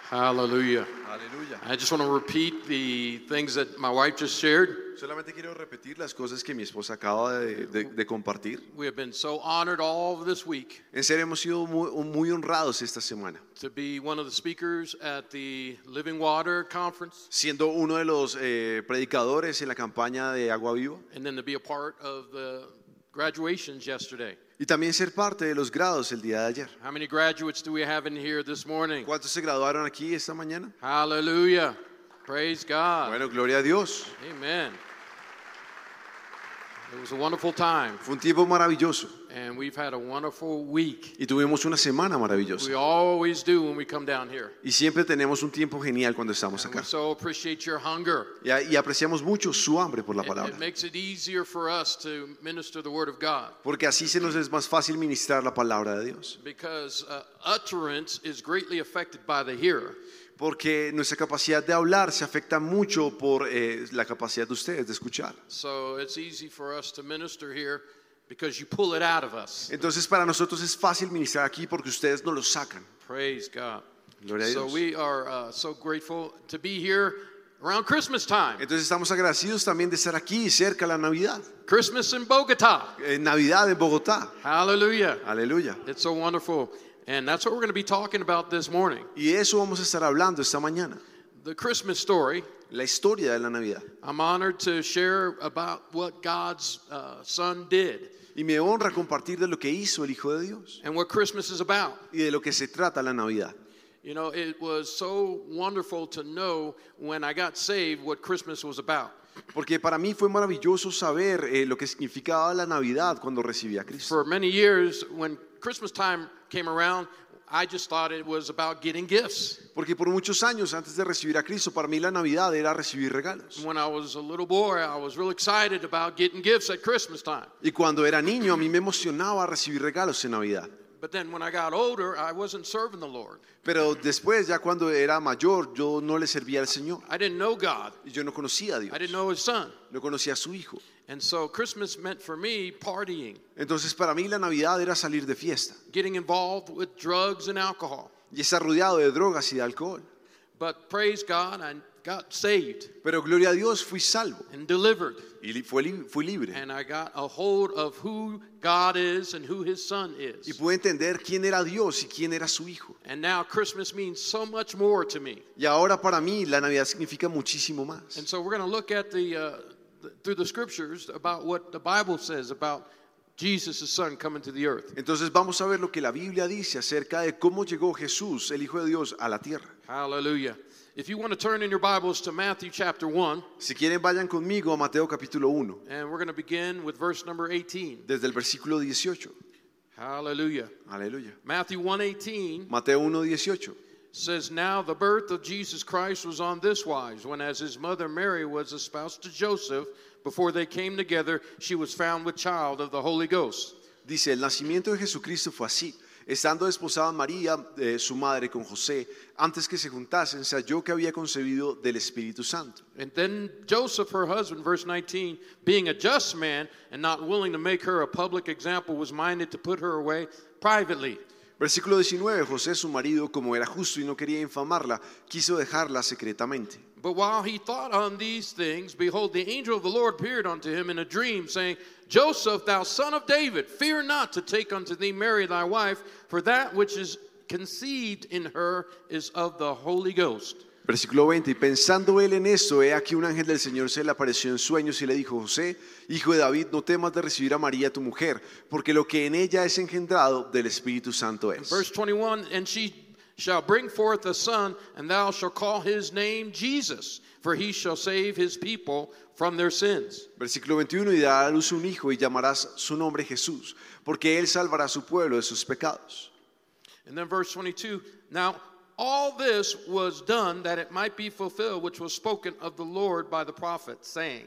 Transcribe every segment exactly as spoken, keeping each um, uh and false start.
Hallelujah. Aleluya. I just want to repeat the things that my wife just shared. Solamente quiero repetir las cosas que mi esposa acaba de, de, de compartir. We have been so honored all of this week En serio, hemos sido muy, muy honrados esta semana, to be one of the speakers at the Living Water Conference, siendo uno de los eh, predicadores en la campaña de Agua Viva and then to be a part of the graduations yesterday. y también ser parte de los grados el día de ayer. How many graduates do we have in here this morning? ¿Cuántos se graduaron aquí esta mañana? Hallelujah. Praise God. Bueno, gloria a Dios. Amen. It was a wonderful time, Fue un tiempo maravilloso and we've had a wonderful week. y tuvimos una semana maravillosa. We always do when we come down here. Y siempre tenemos un tiempo genial cuando estamos And we acá. so appreciate your hunger. Y, y apreciamos mucho su hambre por la It, palabra. it makes it easier for us to minister the Word of God Porque así se nos es más fácil ministrar la palabra de Dios. because uh, utterance is greatly affected by the hearer. Porque nuestra capacidad de hablar se afecta mucho por eh, la capacidad de ustedes de escuchar. So it's easy for us to minister here because you pull it out of us. Entonces para nosotros es fácil ministrar aquí porque ustedes nos lo sacan. Praise God. Gloria a So Dios. we are uh, so grateful to be here around Christmas time. Entonces estamos agradecidos también de estar aquí cerca de la Navidad. Christmas in Bogota. En Navidad en Bogotá. Hallelujah. Aleluya. It's so wonderful. And that's what we're going to be talking about this morning. Y eso vamos a estar hablando esta mañana. The Christmas story. La historia de la Navidad. I'm honored to share about what God's uh, Son did Y me honra compartir de lo que hizo el Hijo de Dios. and what Christmas is about. Y de lo que se trata la Navidad. You know, it was so wonderful to know when I got saved what Christmas was about. Porque para mí fue maravilloso saber eh, lo que significaba la Navidad cuando recibí a Cristo. For many years, when Christmas time came around, I just thought it was about getting gifts. Porque por muchos años antes de recibir a Cristo, para mí la Navidad era recibir regalos. When I was a little boy, I was real excited about getting gifts at Christmas time. Y cuando era niño, a mí me emocionaba recibir regalos en Navidad. But then when I got older, I wasn't serving the Lord. Pero después, ya cuando era mayor, yo no le servía al Señor. I didn't know God. Y yo no conocía a Dios. I didn't know His Son. No conocía a su Hijo. And so Christmas meant for me partying, Entonces para mí la Navidad era salir de fiesta. getting involved with drugs and alcohol. Y estar rodeado de drogas y de alcohol. But praise God, I got saved Pero gloria a Dios, fui salvo. and delivered. Y li- fui, li- fui libre. And I got a hold of who God is and who His Son Y is. pude entender quién era Dios y quién era su Hijo. And now Christmas means so much more to me. Y ahora para mí la Navidad significa muchísimo más. And so we're going to look at the, uh, the through the scriptures about what the Bible says about Jesus' Son coming to the earth. Entonces vamos a ver lo que la Biblia dice acerca de cómo llegó Jesús, el Hijo de Dios, a la tierra. Hallelujah. If you want to turn in your Bibles to Matthew chapter one, Si quieren vayan conmigo a Mateo capítulo uno, and we're going to begin with verse number eighteen. desde el versículo dieciocho. Hallelujah. Aleluya. Matthew one eighteen Mateo uno dieciocho. says, Now the birth of Jesus Christ was on this wise, when as his mother Mary was espoused to Joseph, before they came together, she was found with child of the Holy Ghost. Dice, el nacimiento de Jesucristo fue así. Estando desposada María, eh, su madre, con José, antes que se juntasen, se halló que había concebido del Espíritu Santo. And then Joseph, her husband, verse nineteen, being a just man and not willing to make her a public example, was minded to put her away privately. Versículo diecinueve, José, su marido, como era justo y no quería infamarla, quiso dejarla secretamente. But while he thought on these things, behold, the angel of the Lord appeared unto him in a dream, saying, Joseph, thou son of David, fear not to take unto thee Mary thy wife, for that which is conceived in her is of the Holy Ghost. Versículo veinte, y pensando él en esto, he aquí un ángel del Señor se le apareció en sueños y le dijo, José, hijo de David, no temas de recibir a María tu mujer, porque lo que en ella es engendrado del Espíritu Santo es. Verse twenty-one, and she shall bring forth a son, and thou shalt call his name Jesus, for he shall save his people from their sins. Versículo veintiuno, y dará a luz un hijo y llamarás su nombre Jesús, porque él salvará a su pueblo de sus pecados. And then verse twenty-two, now all this was done that it might be fulfilled, which was spoken of the Lord by the prophet, saying.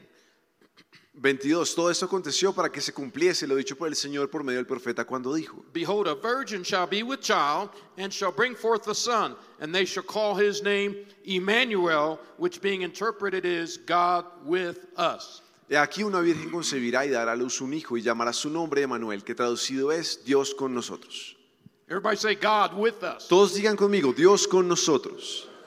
veintidós, todo esto aconteció para que se cumpliese lo dicho por el Señor por medio del profeta cuando dijo, Behold, a virgin shall be with child, and shall bring forth a son, and they shall call his name Emmanuel, which being interpreted is God with us. he aquí una virgen concebirá y dará a luz un hijo y llamará su nombre Emmanuel, que traducido es Dios con nosotros. Everybody say God with us. Todos digan conmigo, Dios con nosotros.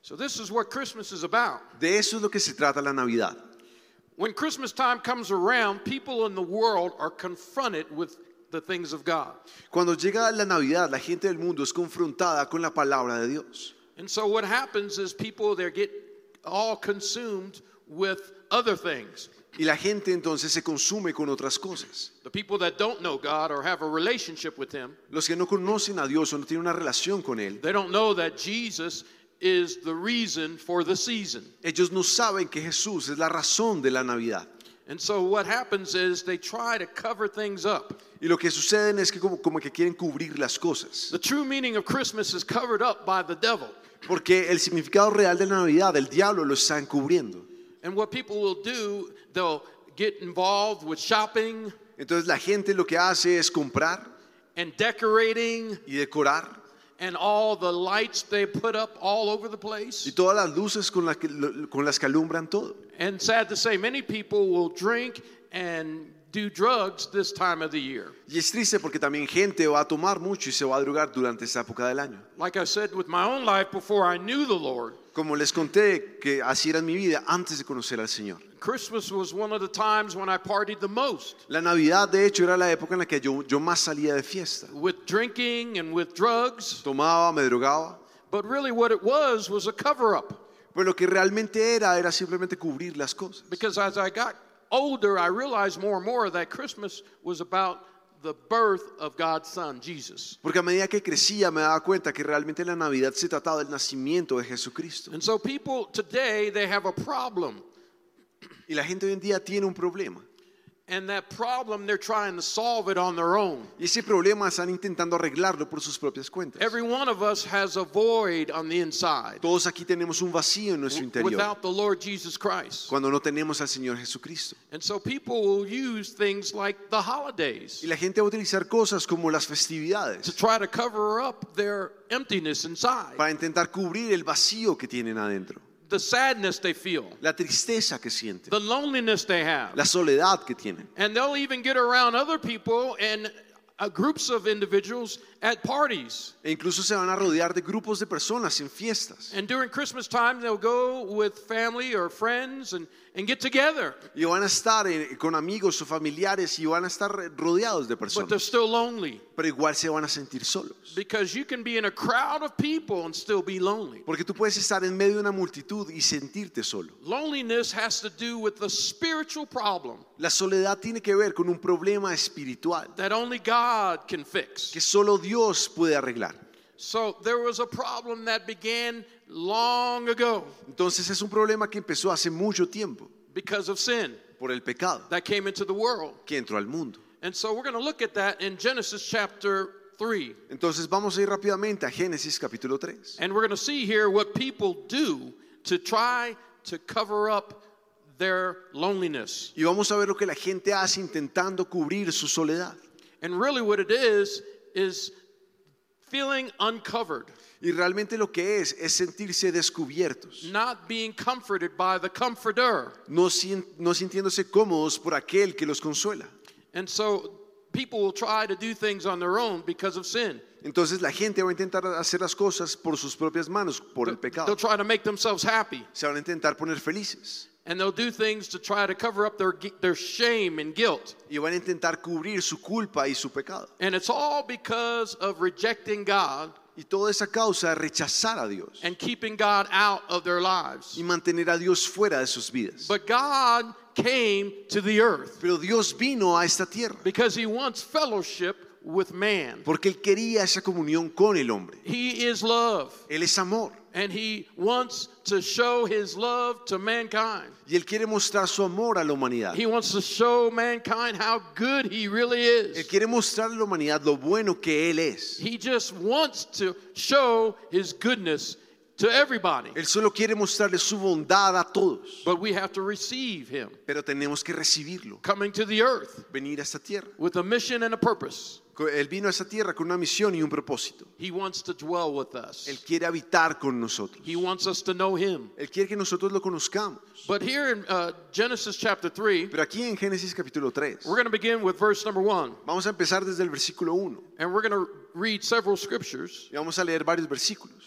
So this is what Christmas is about. De eso es lo que se trata la Navidad. When Christmas time comes around, people in the world are confronted with the things of God. Cuando llega la Navidad, la gente del mundo es confrontada con la palabra de Dios. And so what happens is people they get all consumed with other things. Y la gente entonces se consume con otras cosas. The people that don't know God or have a relationship with him, Los que no conocen a Dios o no tienen una relación con Él, they don't know that Jesus is the reason for the season. ellos no saben que Jesús es la razón de la Navidad. And so what happens is they try to cover things up. Y lo que sucede es que como, como que quieren cubrir las cosas. The true meaning of Christmas is covered up by the devil. Porque el significado real de la Navidad, el diablo lo está encubriendo. And what people will do, they'll get involved with shopping Entonces la gente lo que hace es comprar and decorating y decorar and all the lights they put up all over the place. y todas las luces con, la que, con las que alumbran todo. And sad to say, many people will drink and do drugs this time of the year. Y es triste porque también gente va a tomar mucho y se va a drogar durante esta época del año. Like I said with my own life before I knew the Lord, Como les conté que así era en mi vida antes de conocer al Señor. Christmas was one of the times when I partied the most La Navidad, de hecho, era la época en la que yo, yo más salía de fiesta. with drinking and with drugs. Tomaba, me drogaba. But really what it was was a cover-up. Pero lo que realmente era, era simplemente cubrir las cosas. Because as I got older, I realized more and more that Christmas was about the birth of God's Son, Jesus. Porque a medida que crecía me daba cuenta que realmente la Navidad se trataba del nacimiento de Jesucristo. And so people today, they have a problem. Y la gente hoy en día tiene un problema. And that problem, they're trying to solve it on their own. Y ese problema están intentando arreglarlo por sus propias cuentas. Every one of us has a void on the inside Todos aquí tenemos un vacío en nuestro interior without the Lord Jesus Christ. cuando no tenemos al Señor Jesucristo. And so people will use things like the holidays Y la gente va a utilizar cosas como las to festividades try to cover up their emptiness inside, para intentar cubrir el vacío que tienen adentro, the sadness they feel, la tristeza que sienten, the loneliness they have. la soledad que tienen. And they'll even get around other people and uh, groups of individuals at parties. E incluso se van a rodear de grupos de personas en fiestas. And during Christmas time, they'll go with family or friends and, and get together. Y van a estar eh, con amigos o familiares y van a estar rodeados de But they're personas. still lonely Pero igual se van a sentir solos. because you can be in a crowd of people and still be lonely. Porque tú puedes estar en medio de una multitud y sentirte solo. Loneliness has to do with the spiritual problem La soledad tiene que ver con un problema espiritual that only God can fix. que solo Dios puede arreglar. So there was a problem that began long ago Entonces es un problema que empezó hace mucho tiempo because of sin por el pecado that came into the world. que entró al mundo. And so we're going to look at that in Genesis chapter three. Entonces vamos a ir rápidamente a Génesis capítulo tres. And we're going to see here what people do to try to cover up their loneliness. Y vamos a ver lo que la gente hace intentando cubrir su soledad. And really what it is, is feeling uncovered, Y realmente lo que es es sentirse descubiertos, not being comforted by the comforter. no, sien- no sintiéndose cómodos por aquel que los consuela. And so people will try to do things on their own because of sin. Entonces la gente va a intentar hacer las cosas por sus propias manos, por el They'll pecado. try to make themselves happy. Se van a intentar poner felices And they'll do things to try to cover up their, their shame and guilt. y van a intentar cubrir su culpa y su pecado. And it's all because of rejecting God Y toda esa causa de rechazar a Dios and keeping God out of their lives. y mantener a Dios fuera de sus vidas. But God came to the earth Pero Dios vino a esta tierra because he wants fellowship with man. porque Él quería esa comunión con el hombre. He is love, Él es amor and he wants to show his love to mankind. y Él quiere mostrar su amor a la humanidad. He wants to show mankind how good he really Él is. quiere mostrar a la humanidad lo bueno que Él es. He just wants to show his goodness to everybody. Él solo quiere mostrarle su bondad a todos. But we have to receive him Pero tenemos que recibirlo, coming to the earth venir a esta tierra. with a mission and a purpose. Él vino a esta tierra con una misión y un propósito. He wants to dwell with us. Él quiere habitar con nosotros. He wants us to know him. Él quiere que nosotros lo conozcamos. But here in uh, Genesis chapter three, Pero aquí en Génesis capítulo tres, we're going to begin with verse number one. vamos a empezar desde el versículo uno And we're going to read several scriptures y vamos a leer varios versículos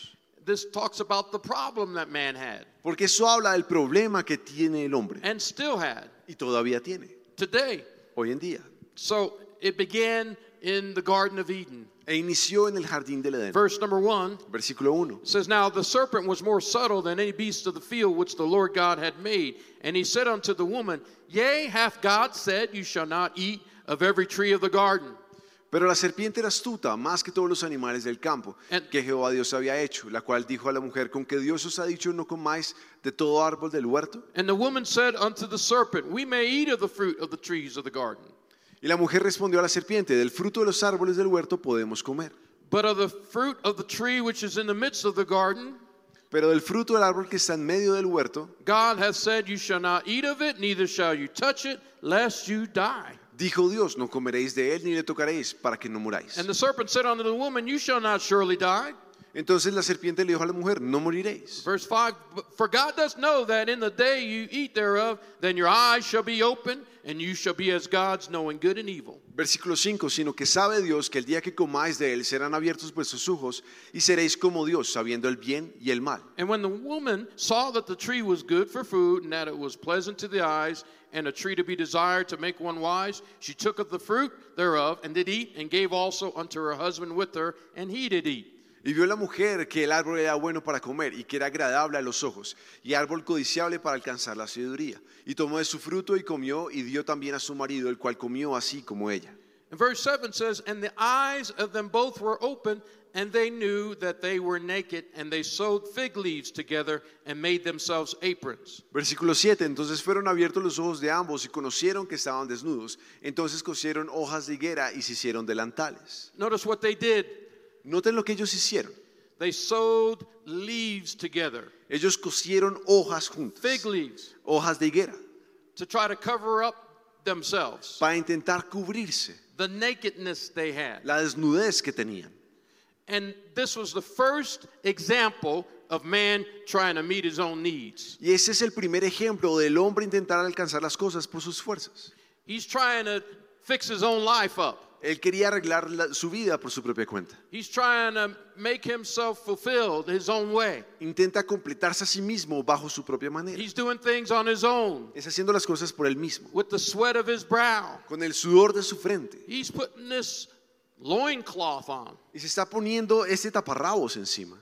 this talks about the problem that man had Porque eso habla del problema que tiene el hombre and still had y todavía tiene today. hoy en día. So it began in the Garden of Eden. E inició en el jardín del Edén. Verse number one Versículo uno. says, Now the serpent was more subtle than any beast of the field which the Lord God had made. And he said unto the woman, Yea, hath God said, You shall not eat of every tree of the garden? Pero la serpiente era astuta, más que todos los animales del campo, And- que Jehová Dios había hecho, la cual dijo a la mujer, ¿con que Dios os ha dicho no comáis de todo árbol del huerto? And the woman said unto the serpent, We may eat of the fruit of the trees of the garden, Y la mujer respondió a la serpiente, del fruto de los árboles del huerto podemos comer, but of the fruit of the tree which is in the midst of the garden, pero del fruto del árbol que está en medio del huerto, God hath said, You shall not eat of it, neither shall you touch it, lest you die. dijo Dios, no comeréis de él ni le tocaréis, para que no muráis. And the serpent said unto the woman, You shall not surely die. Entonces la serpiente le dijo a la mujer, no moriréis. Verse five, For God does know that in the day you eat thereof, then your eyes shall be open, and you shall be as gods, knowing good and evil. Versículo cinco, sino que sabe Dios que el día que comáis de él serán abiertos vuestros ojos y seréis como Dios, sabiendo el bien y el mal. And when the woman saw that the tree was good for food, and that it was pleasant to the eyes, and a tree to be desired to make one wise, she took of the fruit thereof, and did eat, and gave also unto her husband with her, and he did eat. Y vio la mujer que el árbol era bueno para comer y que era agradable a los ojos y árbol codiciable para alcanzar la sabiduría. Y tomó de su fruto y comió y dio también a su marido, el cual comió así como ella. And verse seven says, And the eyes of them both were open, and they knew that they were naked, and they sewed fig leaves together and made themselves aprons. Versículo siete, entonces fueron abiertos los ojos de ambos y conocieron que estaban desnudos. Entonces cosieron hojas de higuera y se hicieron delantales. Notice what they did. Noten lo que ellos hicieron. They sewed leaves together, Ellos cosieron hojas juntas, fig leaves, hojas de higuera, to try to cover up themselves, para intentar cubrirse the nakedness they had. la desnudez que tenían. And this was the first example of man trying to meet his own needs. Y ese es el primer ejemplo del hombre intentar alcanzar las cosas por sus fuerzas. He's trying to fix his own life up. Él quería arreglar la- su vida por su propia cuenta. He's trying to make himself fulfilled his own way. Intenta completarse a sí mismo bajo su propia manera. He's doing things on his own Es haciendo las cosas por él mismo, with the sweat of his brow. con el sudor de su frente. He's putting this loincloth on. Y se está poniendo este taparrabos encima.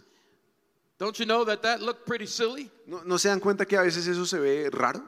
Don't you know that that looked pretty silly? ¿No, no se dan cuenta que a veces eso se ve raro?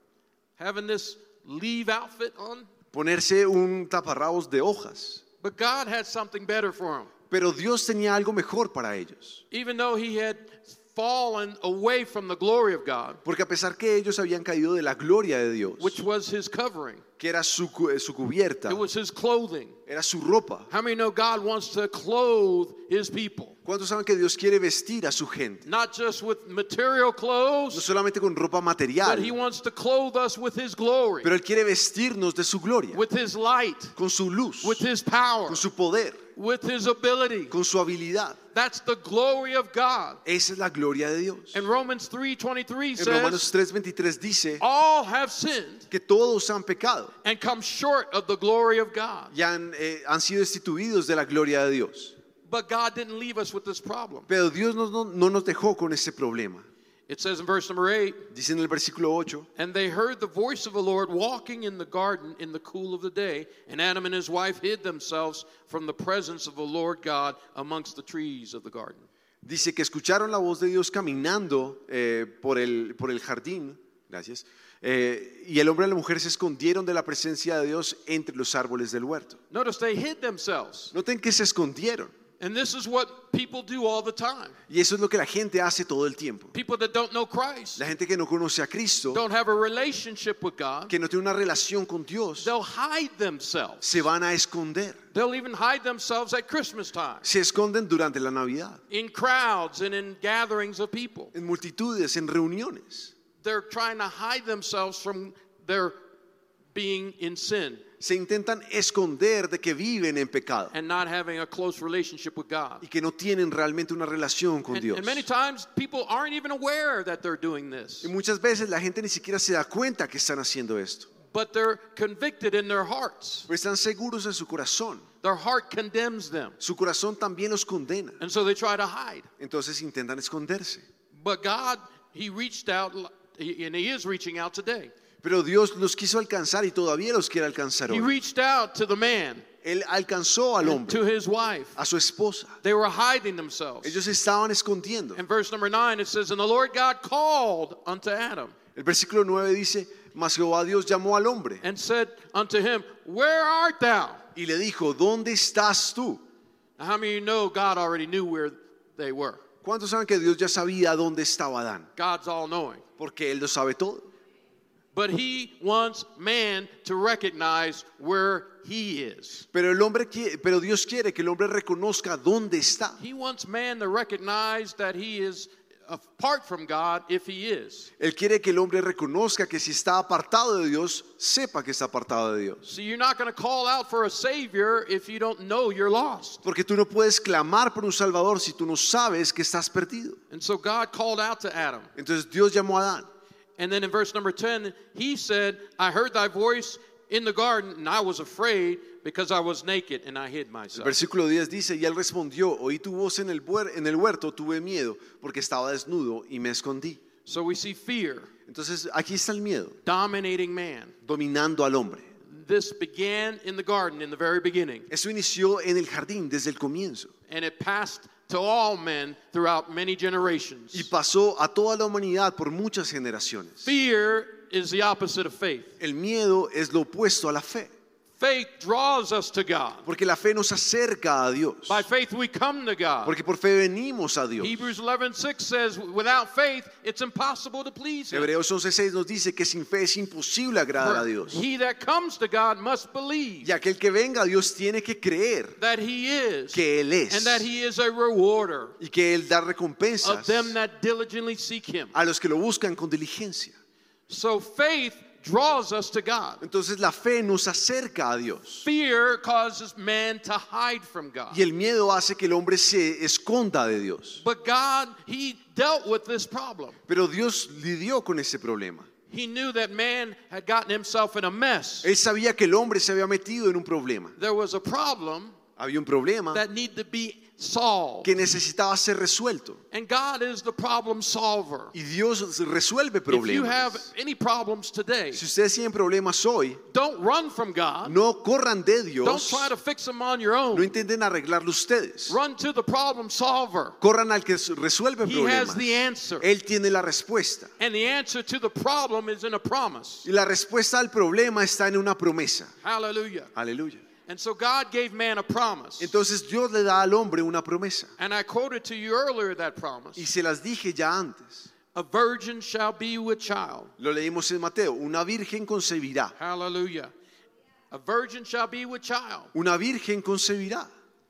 Having this leave outfit on? Ponerse un taparrabos de hojas. But God had something better for him. Pero Dios tenía algo mejor para ellos. Even though he had fallen away from the glory of God, Porque a pesar que ellos habían caído de la gloria de Dios, which was his covering, que era su, cu- eh, su cubierta, it was his clothing. era su ropa. How many know God wants to clothe his people? ¿Cuántos saben que Dios quiere vestir a su gente? Not just with material No clothes, solamente con ropa but he material, wants to clothe us with his glory, pero Él quiere vestirnos de su gloria, with his light, con su luz, with his power, con su poder, with his ability. con su habilidad. That's the glory of God. Esa es la gloria de Dios. And Romans three twenty-three En says, Romanos tres veintitrés dice all have sinned que todos han pecado and come short of the glory of God. y han, eh, han sido destituidos de la gloria de Dios. But God didn't leave us with this problem. Pero Dios no, no, no nos dejó con ese problema. It says in verse number eight, Dice en el versículo ocho, and they heard the voice of the Lord walking in the garden in the cool of the day, and Adam and his wife hid themselves from the presence of the Lord God amongst the trees of the garden. dice que escucharon la voz de Dios caminando eh, por, el, por el jardín, gracias, eh, y el hombre y la mujer se escondieron de la presencia de Dios entre los árboles del huerto. Notice they hid themselves. Noten que se escondieron. And this is what people do all the time. Y eso es lo que la gente hace todo el tiempo. People that don't know Christ, La gente que no conoce a Cristo, don't have a relationship with God, que no tiene una relación con Dios, they'll hide themselves. se van a esconder. They'll even hide themselves at Christmas time, Se esconden durante la Navidad, in crowds and in gatherings of people. en multitudes, en reuniones. They're trying to hide themselves from their being in sin Se intentan esconder de que viven en pecado and not having a close relationship with God. y que no tienen realmente una relación con And, Dios. and many times people aren't even aware that they're doing this. Y muchas veces la gente ni siquiera se da cuenta que están haciendo esto. but they're convicted in their hearts. Pero están seguros en su corazón. Their heart condemns them. Su corazón también los condena. And so they try to hide. Entonces intentan esconderse. But God, He reached out, and He is reaching out today. Pero Dios los quiso alcanzar y todavía los quiere alcanzar He hoy. reached out to the man, Él alcanzó al and to hombre, his wife. a su esposa. They were hiding themselves. Ellos estaban escondiendo. In verse number nine, it says, "And the Lord God called unto Adam, El versículo nueve dice, mas Jehová Dios llamó al hombre and said unto him, Where art thou?" y le dijo, ¿dónde estás tú? Now, how many of you know God already knew where they were? ¿Cuántos saben que Dios ya sabía dónde estaba Adán? God's all-knowing. Porque Él lo sabe todo. But He wants man to recognize where he is. Pero el hombre quiere, pero Dios quiere que el hombre reconozca dónde está. He wants man to recognize that he is apart from God if he is. Él quiere que el hombre reconozca que si está apartado de Dios, sepa que está apartado de Dios. So you're not going to call out for a savior if you don't know you're lost. Porque tú no puedes clamar por un salvador si tú no sabes que estás perdido. And so God called out to Adam. Entonces Dios llamó a Adán. And then in verse number ten, he said, I heard thy voice in the garden, and I was afraid because I was naked and I hid El myself. versículo diez dice, y él respondió, oí tu voz en el, buer- en el huerto, tuve miedo porque estaba desnudo y me escondí. So we see fear Entonces aquí está el miedo, dominating man. dominando al hombre. This began in the garden in the very beginning, Eso inició en el jardín desde el comienzo and it passed to all men throughout many generations. y pasó a toda la humanidad por muchas generaciones. Fear is the opposite of faith. El miedo es lo opuesto a la fe, Faith draws us to God. porque la fe nos acerca a Dios, By faith we come to God. porque por fe venimos a Dios. Hebrews eleven six says, without faith, it's impossible to please Him. Hebreos once seis nos dice que sin fe es imposible agradar a For Dios. he that comes to God must believe Y aquel que venga a Dios tiene que creer that He is, que Él es and that He is a rewarder y que Él da of recompensas them that diligently seek Him. a los que lo buscan con diligencia. So faith draws us to God. Entonces la fe nos acerca a Dios Fear causes man to hide from God. y el miedo hace que el hombre se esconda de Dios. But God, He dealt with this problem. Pero Dios lidió con ese problema. He knew that man had gotten himself in a mess. Él sabía que el hombre se había metido en un problema. There was a problem Había un problema that needed to be solved. que necesitaba ser resuelto. And God is the problem solver. Y Dios resuelve If you have problemas. any problems today, Si ustedes tienen problemas hoy, don't run from God. no corran de Don't Dios. try to fix them on your No own. intenten arreglarlo ustedes. Run to the problem solver. Corran al que resuelve He has problemas. the answer. Él tiene la respuesta. And the answer to the problem is in a promise. Y la respuesta al problema está en una promesa. Hallelujah. Aleluya. And so God gave man a promise. Entonces Dios le da al hombre una promesa. And I quoted to you earlier that promise. Y se las dije ya antes. A virgin shall be with child. Lo leímos en Mateo. Una virgen concebirá. Hallelujah. A virgin shall be with child. Una virgen concebirá.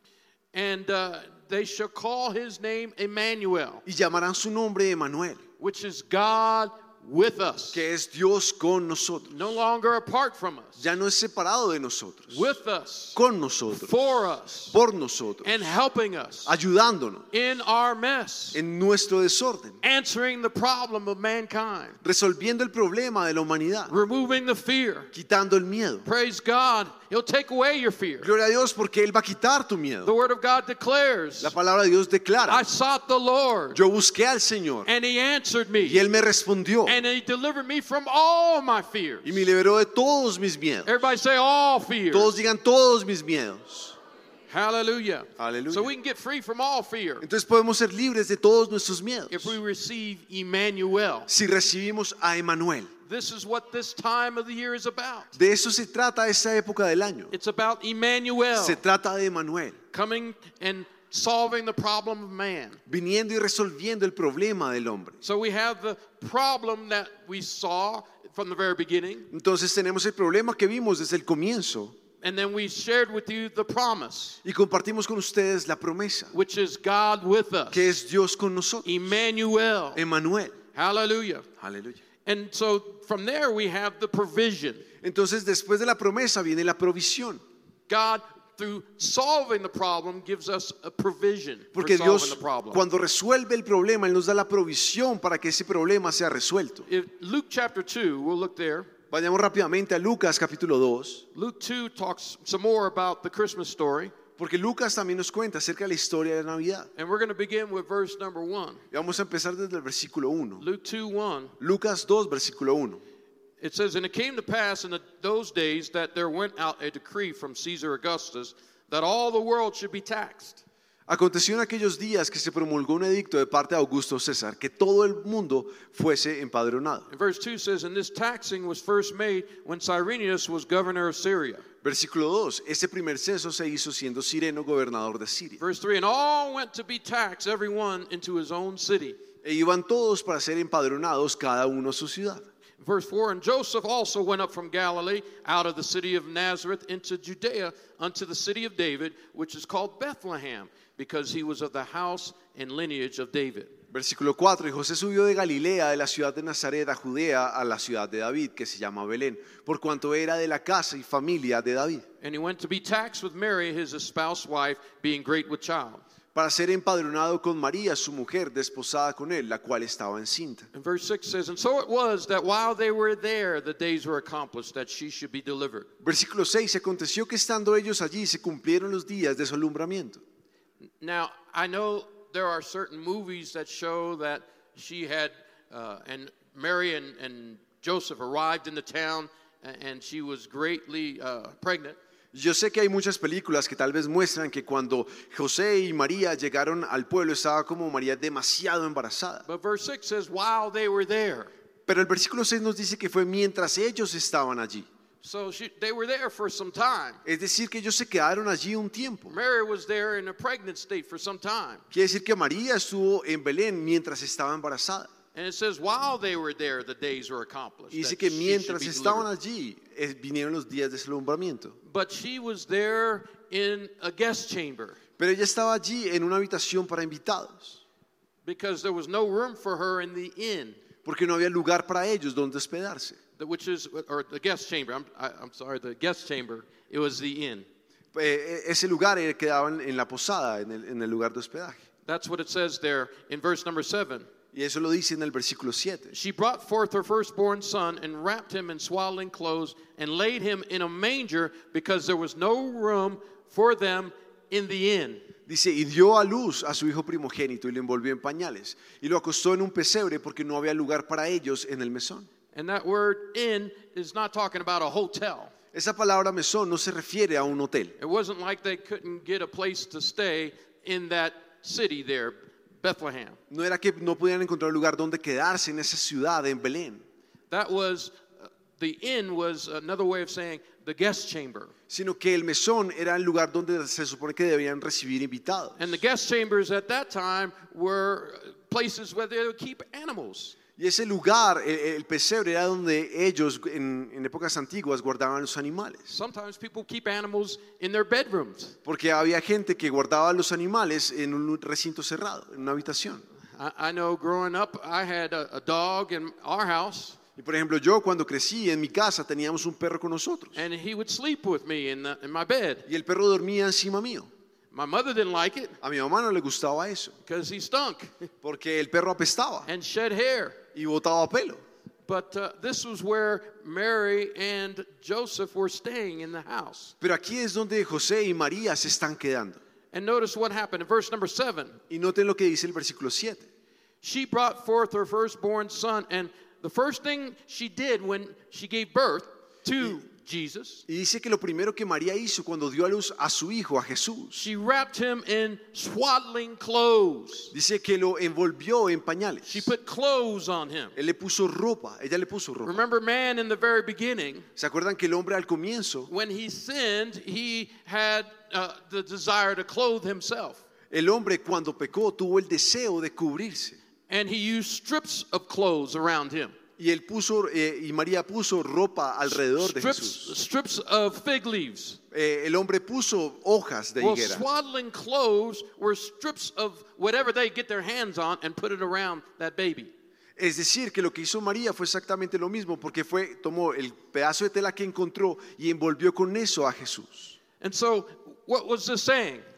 And uh, they shall call his name Emmanuel, Y llamarán su nombre Emanuel, which is God with us. que es Dios con nosotros. No longer apart from us. Ya no es separado de nosotros. With us. Con nosotros. For us. Por nosotros. And helping us Ayudándonos in our mess. en nuestro desorden. Answering the problem of mankind. Resolviendo el problema de la humanidad. Removing the fear. Quitando el miedo. Praise God. He'll take away your fear. Gloria a Dios porque Él va a quitar tu The miedo. Word of God declares, La palabra de Dios declara. I sought the Lord, Yo busqué al Señor and He answered me, y Él me respondió and He delivered me from all my fears. y me liberó de todos mis miedos. Everybody say all fears. Todos digan todos mis miedos. Hallelujah. Hallelujah. So we can get free from all fear Entonces podemos ser libres de todos nuestros miedos if we receive Emmanuel. si recibimos a Emanuel. This is what this time of the year is about. De eso se trata esa época del año. It's about Emmanuel Se trata de Emanuel, coming and solving the problem of man. viniendo y resolviendo el problema del hombre. So we have the problem that we saw from the very beginning, Entonces tenemos el problema que vimos desde el comienzo and then we shared with you the promise, y compartimos con ustedes la promesa, which is God with us. que es Dios con nosotros. Emmanuel. Emanuel. Hallelujah. Aleluya. And so from there we have the provision. Entonces después de la promesa viene la provisión. God, through solving the problem, gives us a provision for Porque solving Dios, the problem. cuando resuelve el problema, Él nos da la provisión para que ese problema sea resuelto. If Luke chapter two, we'll look there. Vayamos rápidamente a Lucas capítulo dos, Luke two talks some more about the Christmas story. porque Lucas también nos cuenta acerca de la historia de Navidad. And we're going to begin with verse number one. Y vamos a empezar desde el versículo uno. Luke two one. Lucas dos, versículo uno. It says, "And it came to pass in the, those days that there went out a decree from Caesar Augustus that all the world should be taxed. Aconteció en aquellos días que se promulgó un edicto de parte de Augusto César, que todo el mundo fuese empadronado. And verse two says, "And this taxing was first made when Cyrenius was governor of Syria." Versículo dos. Ese primer censo se hizo siendo Cireno gobernador de Siria. Verse three, "And all went to be taxed, every one into his own city." E iban todos para ser empadronados, cada uno a su ciudad. Verse four, "And Joseph also went up from Galilee out of the city of Nazareth into Judea unto the city of David, which is called Bethlehem, because he was of the house and lineage of David." Versículo cuatro. Y José subió de Galilea, de la ciudad de Nazaret a Judea, a la ciudad de David, que se llama Belén, por cuanto era de la casa y familia de David, And he went to be taxed with Mary, his espoused wife, being great with child. para ser empadronado con María, su mujer, desposada con él, la cual estaba encinta. And verse six says, "And so it was that while they were there, the days were accomplished that she should be delivered." Versículo seis. Aconteció que estando ellos allí se cumplieron los días de su alumbramiento. Now, I know there are certain movies that show that she had, uh, and Mary and, and Joseph arrived in the town, a- and she was greatly uh, pregnant. Yo sé que hay muchas películas que tal vez muestran que cuando José y María llegaron al pueblo estaba como María demasiado embarazada. But verse six says, while they were there. Pero el versículo seis nos dice que fue mientras ellos estaban allí. So she, they were there for some time. Es decir, que ellos se quedaron allí un tiempo. Mary was there in a pregnant state for some time. Quiere decir que María estuvo en Belén mientras estaba embarazada. And it says, while they were there, the days were accomplished. Y dice that que she mientras should be estaban delivered. allí, eh, vinieron los días de su alumbramiento. But she was there in a guest chamber Pero ella estaba allí en una habitación para invitados, because there was no room for her in the inn, porque no había lugar para ellos donde hospedarse. the- which is, or the guest chamber. I'm, I, I'm sorry, the guest chamber. It was the inn. Eh, ese lugar eh, quedaba en, en la posada, en el, en el lugar de hospedaje. That's what it says there in verse number seven. Y eso lo dice en el versículo siete. She brought forth her firstborn son and wrapped him in swaddling clothes and laid him in a manger because there was no room for them in the inn. Dice, y dio a luz a su hijo primogénito y lo envolvió en pañales y lo acostó en un pesebre porque no había lugar para ellos en el mesón. And that word inn is not talking about a hotel. Esa palabra mesón no se refiere a un hotel. It wasn't like they couldn't get a place to stay in that city there, Bethlehem. No era que no podían encontrar un lugar donde quedarse en esa ciudad, en Belén, That was, uh, the inn was another way of saying the guest chamber. sino que el mesón era el lugar donde se supone que debían recibir invitados. And the guest chambers at that time were places where they would keep animals. Y ese lugar, el, el pesebre, era donde ellos en, en épocas antiguas guardaban los animales. Sometimes people keep animals in their bedrooms. Porque había gente que guardaba los animales en un recinto cerrado, en una habitación. I, I know growing up, I had a, a dog in our house, Y por ejemplo, yo cuando crecí en mi casa teníamos un perro con nosotros. and he would sleep with me in, the, in my bed. Y el perro dormía encima mío. My mother didn't like it A mi mamá no le gustaba eso, because he stunk porque el perro apestaba and shed hair. y botaba pelo. But uh, this was where Mary and Joseph were staying in the house. Pero aquí es donde José y María se están quedando. And notice what happened in verse number seven. Y noten lo que dice el versículo siete. She brought forth her firstborn son, and the first thing she did when she gave birth to Jesus, Y dice que lo primero que María hizo cuando dio a luz a su hijo, a Jesús, she wrapped him in swaddling clothes. dice que lo envolvió en She pañales. put clothes on him. Él le puso ropa, ella le puso ropa. Remember, man in the very beginning, ¿Se acuerdan que el hombre al comienzo, when he sinned, he had uh, the desire to clothe himself. el hombre cuando pecó tuvo el deseo de cubrirse? And he used strips of clothes around him. Y él puso, eh, y María puso ropa alrededor de Strips, Jesús. strips of fig leaves. Eh, el hombre puso hojas de Well, higuera. swaddling clothes were strips of whatever they get their hands on and put it around that baby. Es decir, que lo que hizo María fue exactamente lo mismo, porque fue, tomó el pedazo de tela que encontró y envolvió con eso a Jesús. And so, what was this saying?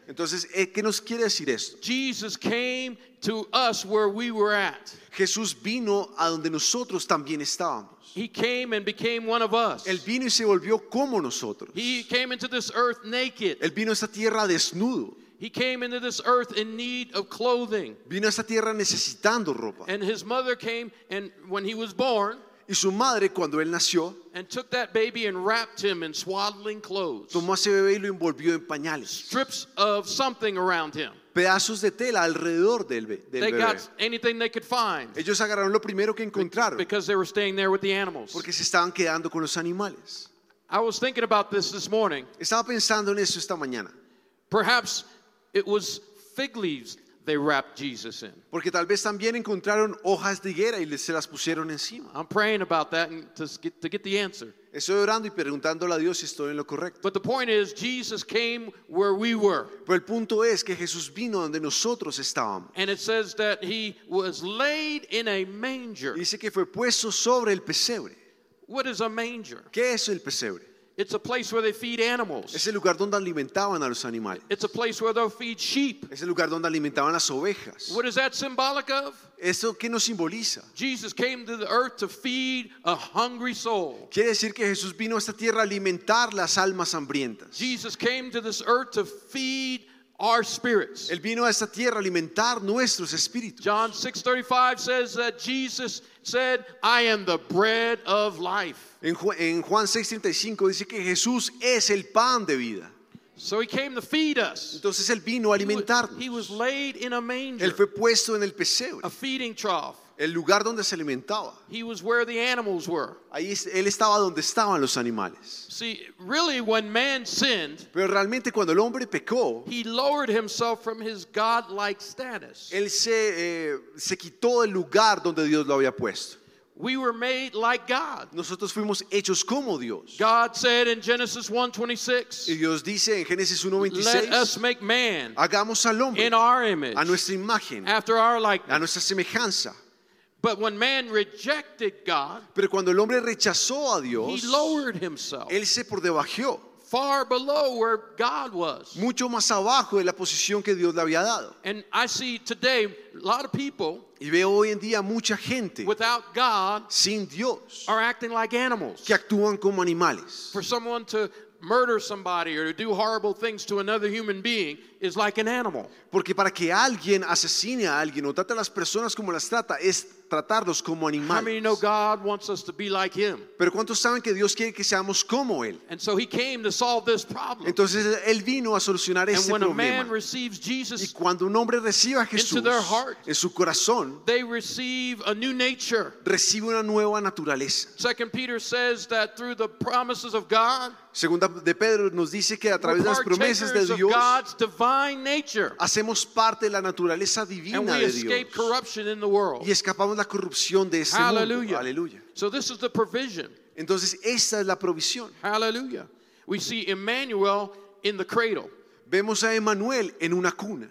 Entonces, eh, ¿qué nos quiere decir esto? Jesus came to us where we were at. Jesús vino a donde nosotros también estábamos. He came and became one of us. Él vino y se volvió como nosotros. He came into this earth naked. Él vino a esta tierra desnudo. He came into this earth in need of clothing. Vino a esta tierra necesitando ropa. And his mother came, and when he was born, Y su madre, cuando él nació, and took that baby and wrapped him in swaddling clothes, tomó a ese bebé y lo envolvió en pañales. strips of something around him. Pedazos de tela alrededor del, be- del They bebé. got anything they could find Ellos agarraron lo primero que encontraron because they were staying there with the animals. porque se estaban quedando con los animales. I was thinking about this this morning. Estaba pensando en eso esta mañana. Perhaps it was fig leaves they wrapped Jesus in. Porque tal vez también encontraron hojas de higuera y les- se las pusieron encima. I'm praying about that and to get, to get the answer. Estoy orando y preguntándole a Dios si estoy en lo correcto. But the point is, Jesus came where we were. Pero el punto es que Jesús vino donde nosotros estábamos. And it says that he was laid in a manger. Dice que fue puesto sobre el pesebre. What is a manger? ¿Qué es el pesebre? It's a place where they feed animals. Es el lugar donde alimentaban a los animales. It's a place where they'll feed sheep. Es el lugar donde alimentaban las ovejas. What is that symbolic of? ¿Eso qué nos simboliza? Jesus came to the earth to feed a hungry soul. Quiere decir que Jesús vino a esta tierra a alimentar las almas hambrientas. Jesus came to this earth to feed our spirits. Él vino a esta tierra a alimentar nuestros espíritus. John six thirty-five says that Jesus said, I am the bread of life. En Ju- en Juan seis treinta y cinco dice que Jesús es el pan de vida. So he came to feed us. Entonces Él vino a He was, alimentarnos. he was laid in a manger, Él fue puesto en el pesebre, a feeding trough. el lugar donde se alimentaba. He was where the animals were. Ahí es- Él estaba donde estaban los animales. See, really, when man sinned, Pero realmente cuando el hombre pecó, he lowered himself from his God-like status. Él se, eh, se quitó del lugar donde Dios lo había puesto. We were made like God. Nosotros fuimos hechos como Dios. God said in Genesis one twenty-six, Y Dios dice en Génesis uno let veintiséis, us make man hagamos al hombre in our image, a nuestra imagen, after our a likeness. nuestra semejanza. But when man rejected God, Pero cuando el hombre rechazó a he Dios, lowered himself él se por debajó, far below where God was. mucho más abajo de la posición que Dios le había dado. And I see today a lot of people Y veo hoy en día mucha gente without God sin Dios are acting like animals. que actúan como animales. For someone to murder somebody or to do horrible things to another human being is like an animal. Porque para que alguien asesine a alguien o trate a las personas como las trata, es tratarlos como How many know animales. God wants us to be like him? Pero ¿cuántos saben que Dios quiere que seamos como Él? And so he came to solve this problem. Entonces Él vino a solucionar And ese when a man problema. receives Y Jesus, cuando un hombre recibe a Jesús into their heart, en su corazón, they receive a new nature. recibe una nueva naturaleza. Second Peter says that through the promises of God, Segunda de Pedro nos dice que a we're través de las promesas de partakers of Dios God's divine nature. hacemos parte de la naturaleza And divina we de escape Dios corruption in the world. y escapamos la corrupción de este mundo. Hallelujah. Aleluya. So this is the provision. Entonces esta es la provisión. Hallelujah. We see Emmanuel in the cradle. Vemos a Emanuel en una cuna.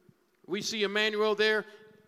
We see Emmanuel there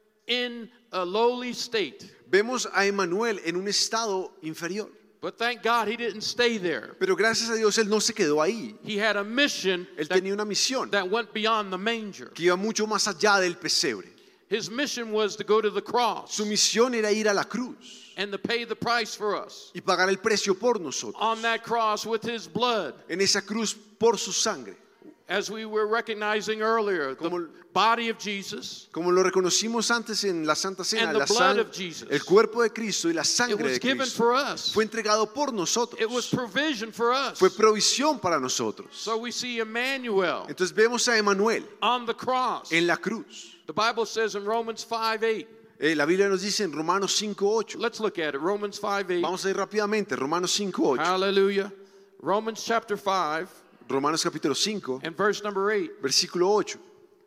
in a lowly state. Vemos a Emanuel en un estado inferior. But thank God he didn't stay there. Pero gracias a Dios él no se quedó ahí. He had a mission Él that, tenía una misión that went beyond the manger. que iba mucho más allá del pesebre. His mission was to go to the cross Su misión era ir a la cruz and to pay the price for us. y pagar el precio por nosotros. On that cross with his blood, En esa cruz por su sangre. as we were recognizing earlier, Como- the body of Jesus, Como lo reconocimos antes en la Santa Cena, And the la blood sang- of Jesus. el cuerpo de Cristo y la it sangre was de given Cristo for us. fue entregado por nosotros. It was provision for us. Fue provisión para nosotros. So we see Emmanuel Entonces vemos a Emanuel on the cross. en la cruz. The Bible says in Romans five eight. Eh, la Biblia nos dice en Romanos cinco ocho. Let's look at it. Romans five eight. Vamos a ir rápidamente. Romanos cinco ocho. Hallelujah. Romans chapter five Romanos capítulo cinco, and verse number eight. versículo ocho.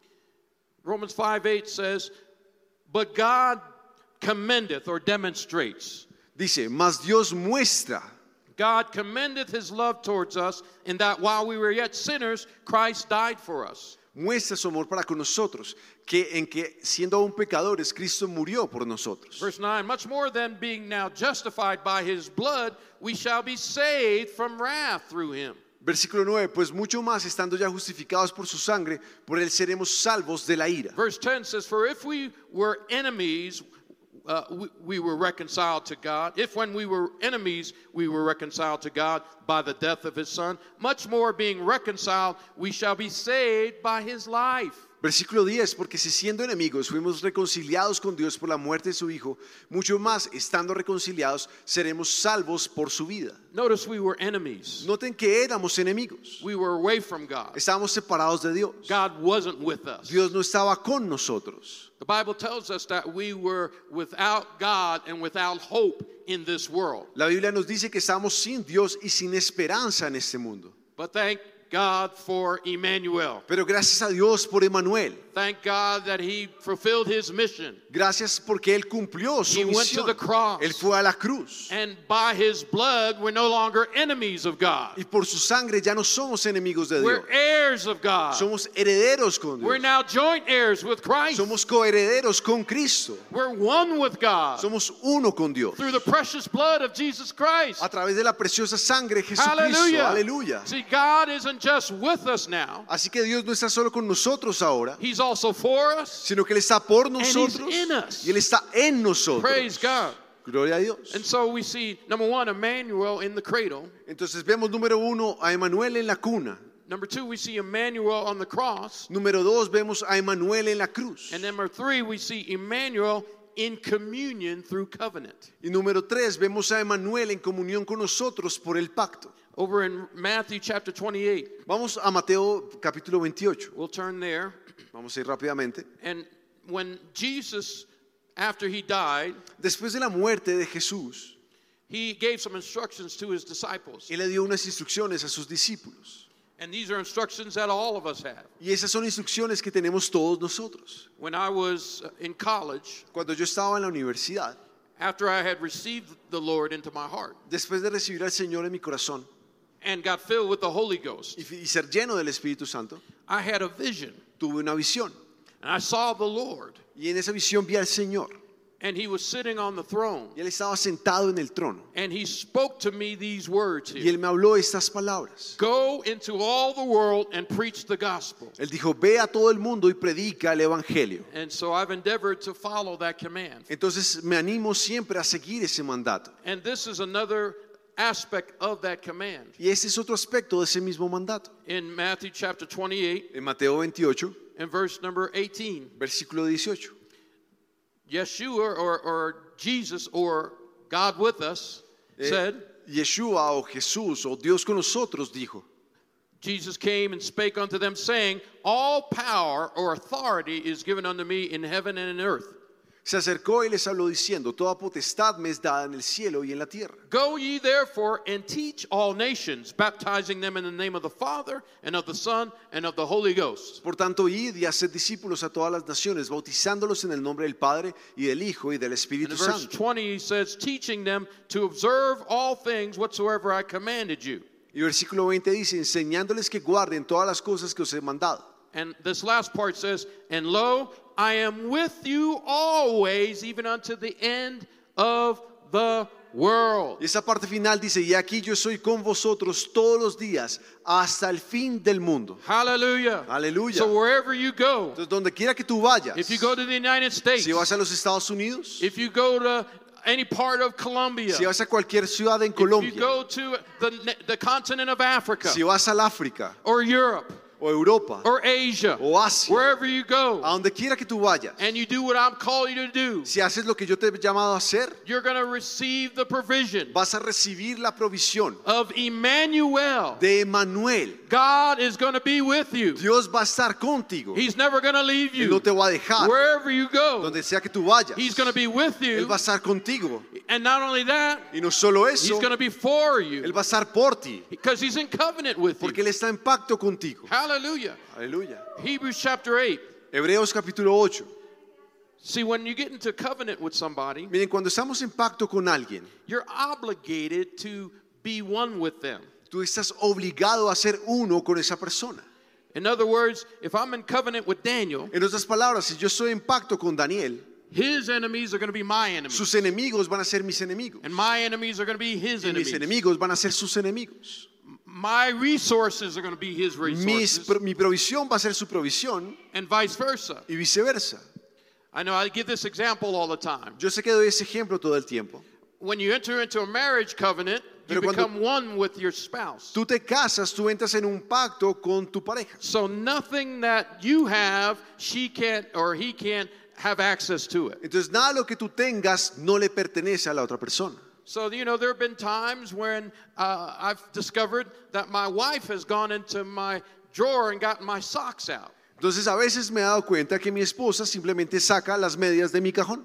Romans five eight says, but God commendeth or demonstrates. Dice, mas Dios muestra, God commendeth his love towards us in that while we were yet sinners, Christ died for us. muestra su amor para con nosotros, que en que siendo aún pecadores, Cristo murió por nosotros. Verse nine, much more than being now justified by his blood, we shall be saved from wrath through him. Versículo nueve, pues mucho más estando ya justificados por su sangre, por él seremos salvos de la ira. Verse ten says, for if we were enemies, uh, we, we were reconciled to God. If when we were enemies, we were reconciled to God by the death of his son, much more being reconciled, we shall be saved by his life. Versículo diez, porque si siendo enemigos fuimos reconciliados con Dios por la muerte de su Hijo, mucho más estando reconciliados seremos salvos por su vida. Notice we were enemies. Noten que éramos enemigos, We were away from God. estábamos separados de Dios. God wasn't with us. Dios no estaba con nosotros. The Bible tells us that we were without God and without hope in this world. La Biblia nos dice que estamos sin Dios y sin esperanza en este mundo. But thank God for Emmanuel. Pero gracias a Dios por Emmanuel. Thank God that he fulfilled his mission. Gracias porque Él cumplió su He went to misión. the cross. Él fue a la cruz. And by his blood, we're no longer enemies of God. Y por su sangre ya no somos enemigos de Dios. We're heirs of God. Somos herederos con We're Dios. now joint heirs with Christ. Somos coherederos con Cristo. We're one with God Somos uno con Dios. through the precious blood of Jesus Christ. A través de la preciosa sangre de Jesucristo. Hallelujah. Aleluya. See, God isn't just with us now. Así que Dios no está solo con nosotros ahora, He's also for us. sino que Él está por he's nosotros in us. y Él está en nosotros. Praise God. Gloria a Dios. And so we see, number one, Emmanuel in the cradle. Entonces vemos número uno a Emmanuel en la cuna. Number two, we see Emmanuel on the cross. Número dos vemos a Emmanuel en la cruz. And number three, we see Emmanuel in communion through covenant. Y número tres vemos a Emmanuel en comunión con nosotros por el pacto. Over in Matthew chapter twenty-eight, Vamos a Mateo capítulo veintiocho. we'll turn there. Vamos a ir rápidamente. And when Jesus, after he died, Después de la muerte de Jesús, he gave some instructions to his disciples. Él le dio unas instrucciones a sus discípulos. And these are instructions that all of us have. Y esas son instrucciones que tenemos todos nosotros. When I was in college, Cuando yo estaba en la universidad, after I had received the Lord into my heart después de recibir al Señor en mi corazón and got filled with the Holy Ghost, y, y ser lleno del Espíritu Santo, I had a vision. tuve una visión. And I saw the Lord, Y en esa visión vi al Señor. and he was sitting on the throne. Y Él estaba sentado en el trono. And he spoke to me these words Y here. Él me habló estas palabras. Go into all the world and preach the gospel. Él dijo, ve a todo el mundo y predica el Evangelio. And so I've endeavored to follow that command. Entonces me animo siempre a seguir ese mandato. And this is another aspect of that command. Y ese es otro aspecto de ese mismo mandato. In Matthew chapter twenty-eight En Mateo veintiocho, and verse number eighteen, versículo dieciocho. Yeshua or, or Jesus or God with us Eh, said, Yeshua o Jesús o Dios con nosotros dijo, Jesus came and spake unto them, saying, all power or authority is given unto me in heaven and in earth. se acercó y les habló diciendo, toda potestad me es dada en el cielo y en la tierra. Go ye therefore and teach all nations, baptizing them in the name of the Father and of the Son and of the Holy Ghost. Por tanto, id y haced discípulos a todas las naciones, bautizándolos en el nombre del Padre y del Hijo y del And Espíritu in verse Santo. twenty he says, teaching them to observe all things whatsoever I commanded you. Y versículo veinte dice, enseñándoles que guarden todas las cosas que os he mandado. And this last part says, and lo, I am with you always, even unto the end of the world. Y esa parte final dice, y aquí yo soy con vosotros todos los días hasta el fin del mundo. Hallelujah. Aleluya. So wherever you go, Entonces, donde quiera que tú vayas, if you go to the United States, si vas a los Estados Unidos, if you go to any part of Colombia, si vas a cualquier ciudad en if you Colombia, go to the, the continent of Africa, si vas al África or Europe, o Europa or Asia, o Asia, wherever you go, a donde quiera que tú vayas, and you do what I'm calling you to do, si haces lo que yo te he llamado a hacer, you're going to receive the provision vas a recibir la provisión of Emmanuel. de Emmanuel. God is going to be with you. Dios va a estar contigo. He's never going to leave Él no you. te va a dejar. Wherever you go, Donde sea que tú vayas, He's going to be with Él you. va a estar contigo. And not only that, Y no solo He's eso, going to be for Él you va a estar por ti, because He's in covenant with porque you. Él está en pacto contigo. Hallelujah. Aleluya. Hebrews chapter eight. Hebreos capítulo ocho. See, when you get into covenant with somebody, Miren, cuando estamos en pacto con alguien, you're obligated to be one with them. tú estás obligado a ser uno con esa persona. In other words, if I'm in covenant with Daniel, En otras palabras, si yo estoy en pacto con Daniel, his enemies are going to be my enemies. sus enemigos van a ser mis enemigos. And my enemies are going to be his Y mis enemies. enemigos van a ser sus enemigos. my resources are going to be his Mis, resources, pro- mi provisión va a ser su provisión and vice versa. y viceversa. I know I give this example all the time. Yo sé que doy ese ejemplo todo el tiempo. When you enter into a marriage covenant, you Pero cuando become one with your spouse. tú te casas, tú entras en un pacto con tu pareja. So nothing that you have, she can't or he can't have access to it. Entonces nada de lo que tú tengas no le pertenece a la otra persona. So, you know, there have been times when uh, I've discovered that my wife has gone into my drawer and gotten my socks out. Entonces a veces me he dado cuenta que mi esposa simplemente saca las medias de mi cajón.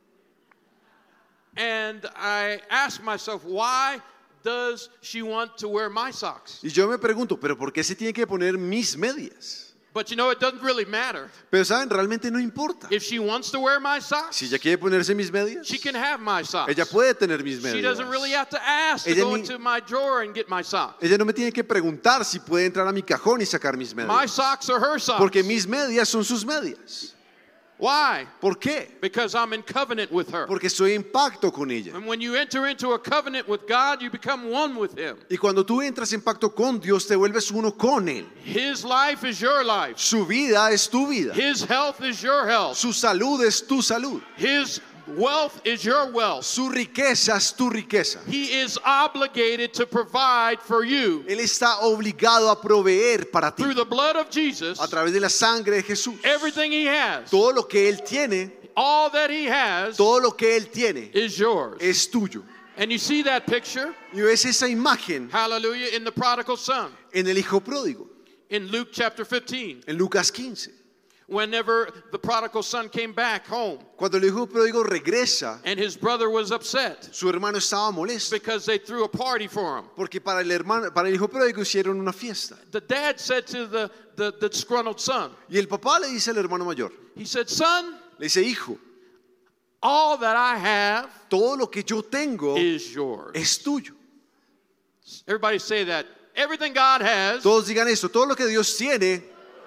And I ask myself, why does she want to wear my socks? Y yo me pregunto, ¿pero por qué se tiene que poner mis medias? But you know, it doesn't really matter. Pero saben, realmente no importa. If she wants to wear my socks, Si ella quiere ponerse mis medias, she can have my socks. ella puede tener mis She doesn't really medias. have to ask to Ella go ni- into my drawer and get my socks. Ella no me tiene que preguntar si puede entrar a mi cajón y sacar mis My medias. socks are her socks. Porque mis medias son sus medias. Why? ¿Por qué? Because I'm in covenant with her. Porque estoy en pacto con ella. And when you enter into a covenant with God, you become one with him. Y cuando tú entras en pacto con Dios, te vuelves uno con Él. His life is your life. Su vida es tu vida. His health is your health. Su salud es tu salud. His wealth is your wealth. Su riqueza es tu riqueza. He is obligated to provide for you Él está obligado a proveer para ti through the blood of Jesus a través de la sangre de Jesús. everything he has. Todo lo que Él tiene, All that he has todo lo que Él tiene is yours. es tuyo. And you see that picture, Y ves esa imagen hallelujah, in the prodigal son en el hijo pródigo, in Luke chapter fifteen. en Lucas quince. Whenever the prodigal son came back home Cuando el hijo pródigo regresa, and his brother was upset su hermano estaba molesto because they threw a party for him. porque para el hermano, para el hijo pródigo hicieron una fiesta. The dad said to the, the, the disgruntled son, Y el papá le dice al hermano mayor, he said, son, le dice, hijo, all that I have todo lo que yo tengo is yours. es tuyo. Everybody say that. Everything God has Todos digan esto, todo lo que Dios tiene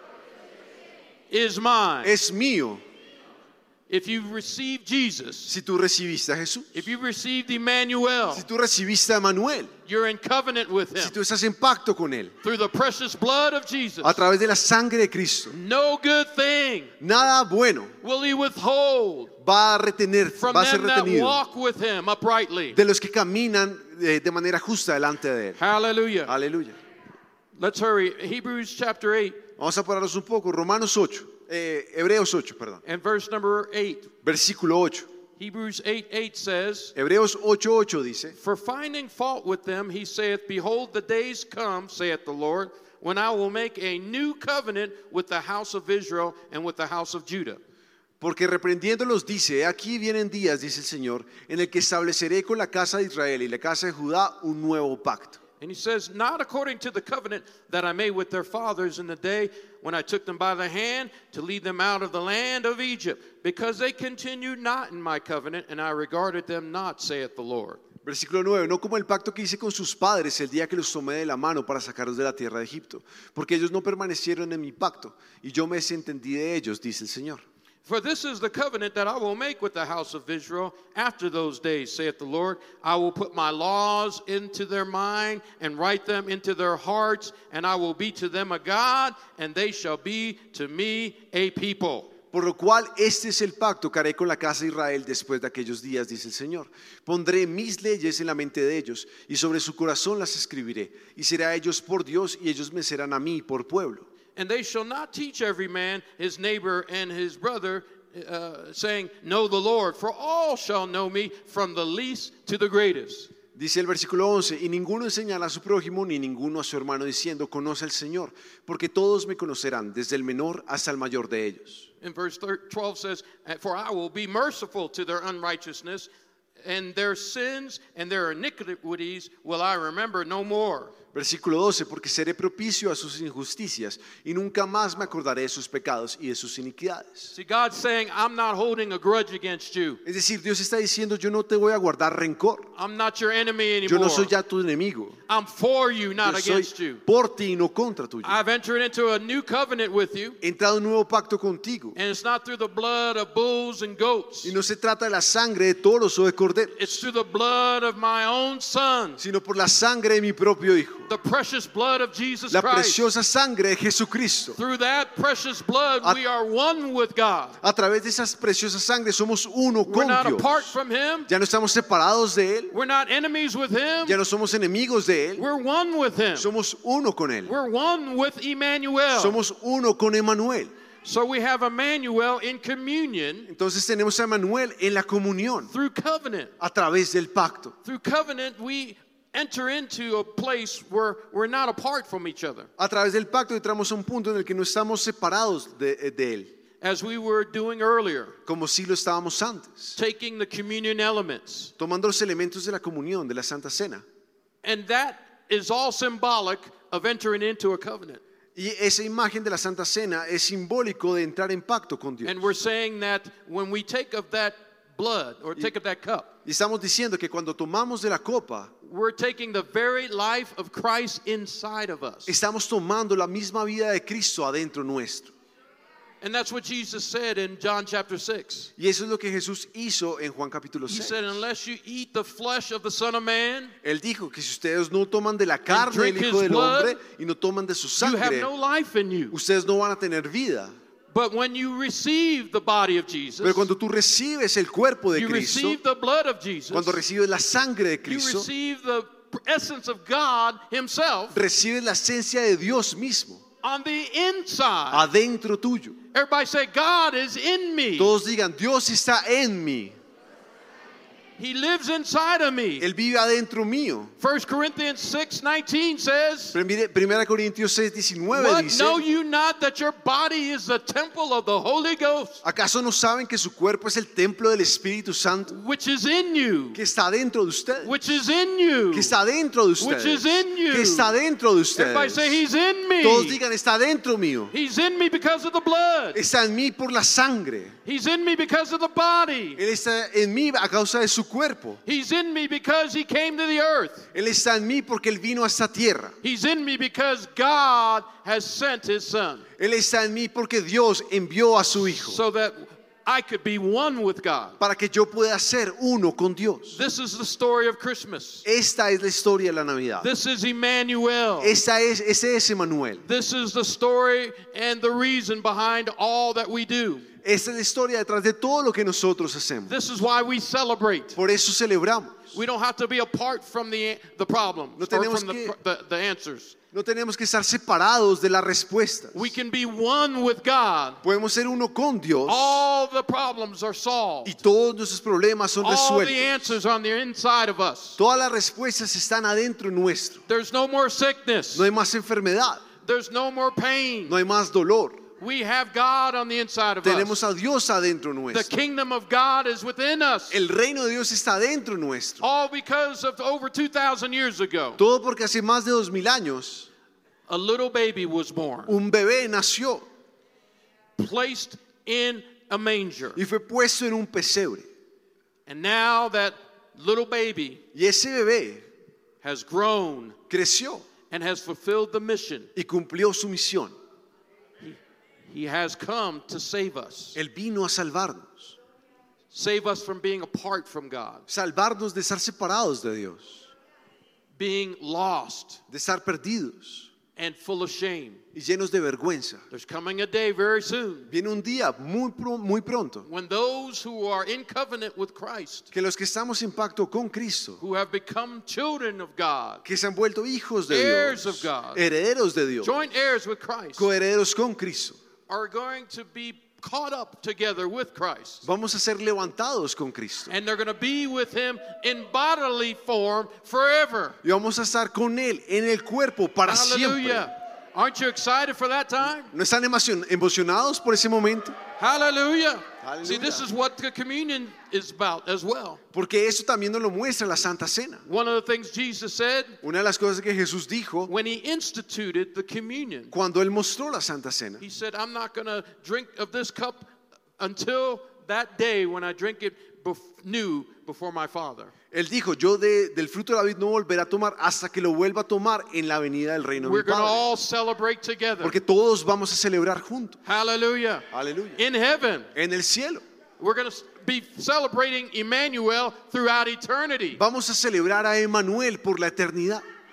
is mine. es mío. If you've received Jesus, Si tú recibiste a Jesús, if you've received Emmanuel, si tú recibiste a Manuel, you're in covenant with si him tú estás en pacto con Él, through the precious blood of Jesus. a través de la sangre de Cristo, No good thing nada bueno will he withhold va a retener, from va a ser them that retenido walk with him uprightly. de los que caminan eh, de manera justa delante de Él. Hallelujah. Aleluya. Let's hurry. Hebrews chapter eight Vamos a pararnos un poco. Romanos ocho, eh, Hebreos ocho, perdón. and verse number eight. Versículo ocho. Hebrews eight eight says, Hebreos ocho ocho dice, for finding fault with them, he saith, behold, the days come, saith the Lord, when I will make a new covenant with the house of Israel and with the house of Judah. porque reprendiéndolos dice, aquí vienen días, dice el Señor, en el que estableceré con la casa de Israel y la casa de Judá un nuevo pacto. And he says, not according to the covenant that I made with their fathers in the day when I took them by the hand to lead them out of the land of Egypt, because they continued not in my covenant, and I regarded them not, saith the Lord. Versículo nueve, no como el pacto que hice con sus padres el día que los tomé de la mano para sacarlos de la tierra de Egipto, porque ellos no permanecieron en mi pacto, y yo me desentendí de ellos, dice el Señor. For this is the covenant that I will make with the house of Israel after those days, saith the Lord. I will put my laws into their mind and write them into their hearts, and I will be to them a God, and they shall be to me a people. Por lo cual este es el pacto que haré con la casa de Israel después de aquellos días, dice el Señor. Pondré mis leyes en la mente de ellos, y sobre su corazón las escribiré, y seré a ellos por Dios, y ellos me serán a mí por pueblo. And they shall not teach every man his neighbor and his brother, uh, saying, know the Lord, for all shall know me, from the least to the greatest. Dice el versículo once, y ninguno enseñará a su prójimo ni ninguno a su hermano diciendo, conoce al Señor, porque todos me conocerán, desde el menor hasta el mayor de ellos. And verse twelve says, for I will be merciful to their unrighteousness, and their sins and their iniquities will I remember no more. Versículo doce, porque seré propicio a sus injusticias y nunca más me acordaré de sus pecados y de sus iniquidades. See, God's saying, I'm not holding a grudge against you. Es decir, Dios está diciendo, yo no te voy a guardar rencor. I'm not your enemy Yo anymore. no soy ya tu enemigo. I'm for you, not Yo soy against you. por ti y no contra tuyo. I've entered into a new covenant with you, He entrado en un nuevo pacto contigo. and it's not through the blood of bulls and goats. Y no se trata de la sangre de toros o de corderos, It's through the blood of my own son. sino por la sangre de mi propio hijo. The precious blood of Jesus la Christ. preciosa sangre de Jesucristo. Through that precious blood, A- we are one with God. A través de esas preciosas sangre somos uno We're con not Dios. apart from Him. Ya no estamos separados de Él, We're not enemies with Him. ya no somos enemigos de Él, We're one with Him. somos uno con Él. We're one with Emmanuel. Somos uno con Emmanuel. So we have Emmanuel in communion Entonces tenemos a Emmanuel en la comunión through covenant. a través del pacto. Through covenant, we enter into a place where we're not apart from each other, A través del pacto entramos a un punto en el que no estamos separados de, de Él, as we were doing earlier, como si lo estábamos antes, taking the communion elements. tomando los elementos de la comunión, de la Santa Cena. And that is all symbolic of entering into a covenant. Y esa imagen de la Santa Cena es simbólico de entrar en pacto con Dios. And we're saying that when we take of that blood or take of that cup, Y estamos diciendo que cuando tomamos de la copa, we're taking the very life of Christ inside of us. estamos tomando la misma vida de Cristo adentro nuestro. And that's what Jesus said in John chapter six. Y eso es lo que Jesús hizo en Juan capítulo He seis. said, unless you eat the flesh of the Son of Man, Él dijo que si ustedes no toman de la carne del drink Hijo his del blood, Hombre y no toman de su you have sangre, no life in you. ustedes no van a tener vida. But when you receive the body of Jesus, Pero cuando tú recibes el cuerpo de you Cristo, receive the blood of Jesus, cuando recibes la sangre de you Cristo, receive the essence of God Himself recibes la esencia de Dios mismo on the inside. adentro tuyo. Everybody say, God is in me. Todos digan, Dios está en mí. He lives inside of me. Él vive adentro mío. First Corinthians six nineteen says, Primera Corintios seis diecinueve what, dice, know you not that your body is the temple of the Holy Ghost, ¿acaso no saben que su cuerpo es el templo del Espíritu Santo which is in you, que está dentro de ustedes? which is in you. Que está dentro de Which ustedes. is in you. Que está dentro de Everybody say, ustedes. He's in me. Todos digan, está dentro mío. He's in me because of the blood. Está en mí por la sangre. He's in me because of the body. Él está en mí a causa de su cuerpo. He's in me because He came to the earth. Él está en mí porque Él vino a esta tierra. He's in me because God has sent His Son Él está en mí porque Dios envió a su Hijo so that I could be one with God. para que yo pueda ser uno con Dios. This is the story of Christmas. Esta es la historia de la Navidad. This is Emmanuel. Esta es, ese es Emmanuel. This is the story and the reason behind all that we do. Esta es la historia detrás de todo lo que nosotros hacemos. This is why we celebrate. Por eso celebramos. We don't have to be apart from the, the problem No or tenemos from the, que- the, the answers. No tenemos que estar separados de las respuestas. We can be one with God. Podemos ser uno con Dios All the problems are solved. y todos nuestros problemas son All the resueltos. answers on the inside of us. Todas las respuestas están adentro nuestro. There's no more sickness. No hay más enfermedad, There's no more pain. no hay más dolor. We have God on the inside of Tenemos us. a Dios adentro The nuestro. kingdom of God is within us. El reino de Dios está adentro nuestro. All because of over two thousand years ago, Todo porque hace más de dos mil años a little baby was born, un bebé nació placed in a manger. y fue puesto en un pesebre. And now that little baby Y ese bebé has grown creció and has fulfilled the mission. y cumplió su misión. He has come to save us. Él vino a salvarnos. Save us from being apart from God, Salvarnos de estar separados de Dios, being lost de estar perdidos and full of shame. y llenos de vergüenza. There's coming a day very soon Viene un día muy, pro- muy pronto when those who are in covenant with Christ, que los que estamos en pacto con Cristo, who have become children of God, que se han vuelto hijos de heirs Dios, of God, herederos de Dios, joint heirs with Christ, coherederos con Cristo, are going to be caught up together with Christ. vamos a ser levantados con Cristo And they're going to be with Him in bodily form forever. y vamos a estar con Él en el cuerpo para siempre. Hallelujah. Aren't you excited for that time? ¿No están emocion- emocionados por ese momento? Hallelujah. Hallelujah. See, this is what the communion is about as well. Porque eso también nos lo muestra la Santa Cena. One of the things Jesus said Una de las cosas que Jesús dijo when He instituted the communion, cuando Él mostró la Santa Cena, He said, I'm not going to drink of this cup until that day when I drink it bef- new before my Father. Él dijo, yo de- del fruto de la vid no volveré a tomar hasta que lo vuelva a tomar en la venida del reino de mi We're going to Padre. all celebrate together. Porque todos vamos a celebrar juntos. Hallelujah. Aleluya. In heaven, En el cielo. we're going to be celebrating Emmanuel throughout eternity. Vamos a celebrar a Emmanuel por la eternidad.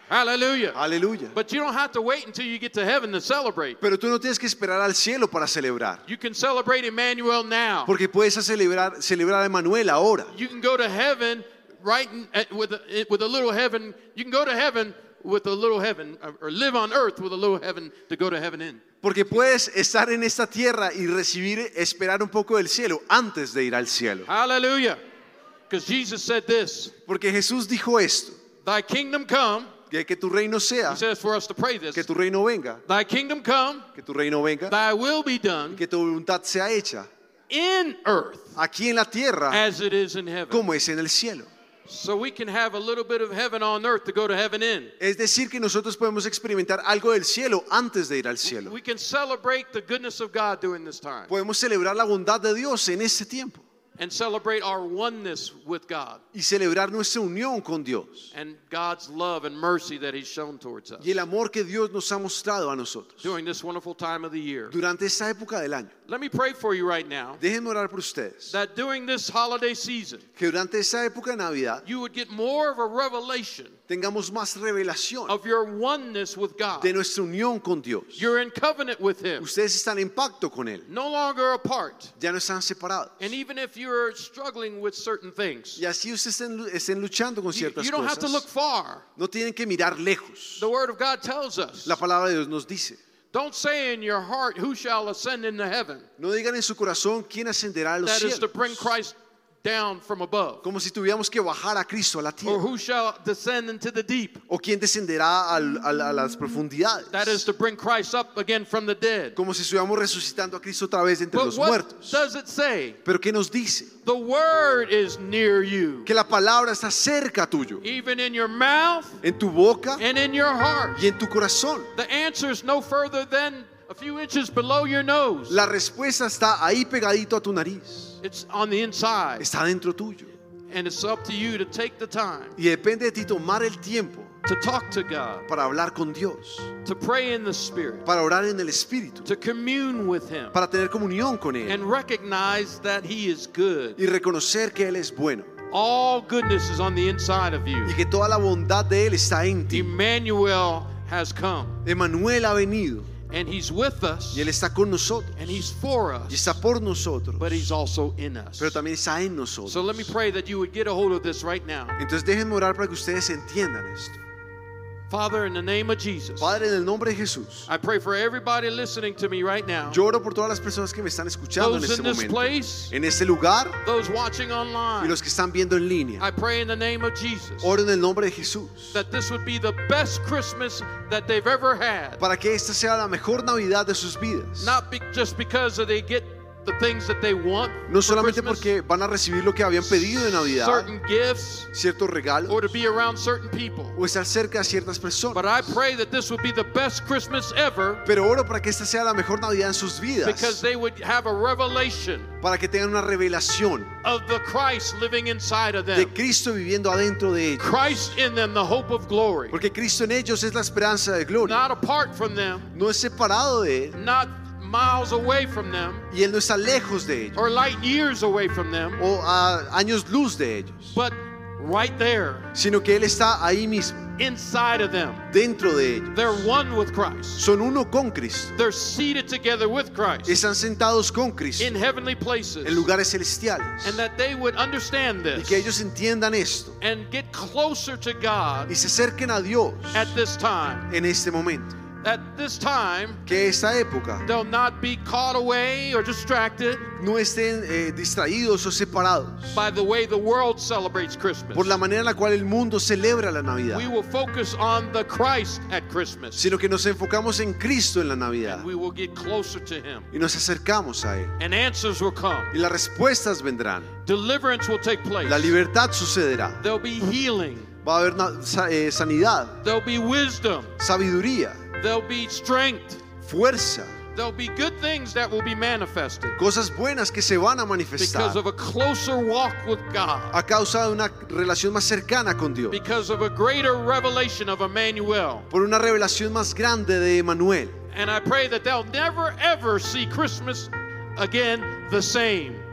Hallelujah. Aleluya. But you don't have to wait until you get to heaven to celebrate. Pero tú no tienes que esperar al cielo para celebrar. You can celebrate Emmanuel now. Porque puedes celebrar, celebrar a Emanuel ahora. You can go to heaven right in, uh, with, a, with a little heaven. You can go to heaven with a little heaven, or live on earth with a little heaven to go to heaven in. Porque puedes estar en esta tierra y recibir, esperar un poco del cielo antes de ir al cielo. Hallelujah. Because Jesus said this. Porque Jesús dijo esto, Thy kingdom come. que, que tu reino sea, He says for us to pray this. que tu reino venga, Thy kingdom come. que tu reino venga, Thy will be done que tu voluntad sea hecha in earth aquí en la tierra as it is in heaven. como es en el cielo. So we can have a little bit of heaven on earth to go to heaven in. Es decir, que nosotros podemos experimentar algo del cielo antes de ir al cielo. We can celebrate the goodness of God during this time Podemos celebrar la bondad de Dios en este tiempo and celebrate our oneness with God y celebrar nuestra unión con Dios and God's love and mercy that He's shown towards us y el amor que Dios nos ha mostrado a nosotros during this wonderful time of the year. durante esta época del año. Let me pray for you right now Déjenme orar por ustedes, that during this holiday season que durante esta época de Navidad you would get more of a revelation tengamos más revelación of your oneness with God. de nuestra unión con Dios. You're in covenant with Him, Ustedes están en pacto con Él, no longer apart. ya no están separados. And even if you're struggling with certain things, Y así ustedes estén, estén luchando con you, ciertas you don't have to look cosas. far. No tienen que mirar lejos. The Word of God tells us, La palabra de Dios nos dice, don't say in your heart, who shall ascend into heaven? no digan en su corazón quién ascenderá a los That is to bring cielos, Christ down from above. como si tuviéramos que bajar a Cristo a la Or tierra, who shall descend into the deep? o quién descenderá al- al- a las profundidades, That is to bring Christ up again from the dead. como si estuviéramos resucitando a Cristo otra vez de entre But los what muertos. does it say? Pero ¿qué nos dice? The Word is near you, Que la palabra está cerca tuyo, even in your mouth en tu boca and in your heart. y en tu corazón. The answer is no further than a few inches below your nose. La respuesta está ahí pegadito a tu nariz, It's on the inside. está dentro tuyo. And it's up to you to take the time Y depende de ti tomar el tiempo to talk to God, para hablar con Dios, to pray in the Spirit, para orar en el Espíritu, to commune with Him, para tener comunión con Él and recognize that He is good. y reconocer que Él es bueno All goodness is on the inside of you. y que toda la bondad de Él está en ti. Emmanuel has come, Emmanuel ha venido and He's with us, y Él está con nosotros and He's for y us, está por nosotros, but He's also in us. pero también está en nosotros. So let me pray that you would get a hold of this right now. Entonces déjenme orar para que ustedes entiendan esto. Father, in the name of Jesus, Padre, en el nombre de Jesús, I pray for everybody listening to me right now, yo oro por todas las personas que me están escuchando en those este in this momento, place, en este lugar those watching y online. los que están viendo en línea. I pray in the name of Jesus Oro en el nombre de Jesús that this would be the best Christmas that they've ever had. para que esta sea la mejor Navidad de sus vidas. Not be, just because they get the things that they want No for solamente Christmas, porque van a recibir lo que habían pedido de Navidad, certain gifts, ciertos regalos, or to be around certain people. o estar cerca de ciertas But personas. I pray that this would be the best Christmas ever Pero oro para que esta sea la mejor Navidad en sus because vidas, they would have a revelation para que tengan una revelación of the Christ living inside of de them. Cristo viviendo adentro de ellos. Christ in them, the hope of glory. Porque Cristo en ellos es la esperanza de gloria. Not apart from them, No es separado de Él not miles away from them, y Él no está lejos de ellos or light years away from them, o a años luz de ellos, but right there sino que Él está ahí mismo, inside of them. dentro de ellos. They're one with Christ. Son uno con Cristo. They're seated together with Christ Están sentados con Cristo in heavenly places. en lugares celestiales. And that they would understand Y this que ellos entiendan esto and get closer to God y se acerquen a Dios at this time. en este momento. At this time, Que esta época they'll not be caught away or distracted no estén eh, distraídos o separados by the way the world celebrates Christmas. por la manera en la cual el mundo celebra la Navidad, We will focus on the Christ at Christmas. sino que nos enfocamos en Cristo en la Navidad We will get closer to Him. y nos acercamos a Él. And answers will come. Y las respuestas vendrán. Deliverance will take place. La libertad sucederá. There'll be healing. Va a haber na- sa- eh, sanidad, There'll be wisdom. sabiduría, There'll be strength. fuerza, There'll be good things that will be manifested cosas buenas que se van a because manifestar of a closer walk with God, a causa de una relación más cercana con Dios, because of a greater revelation of Emmanuel. por una revelación más grande de Emmanuel. And I pray that they'll never ever see Christmas again the same.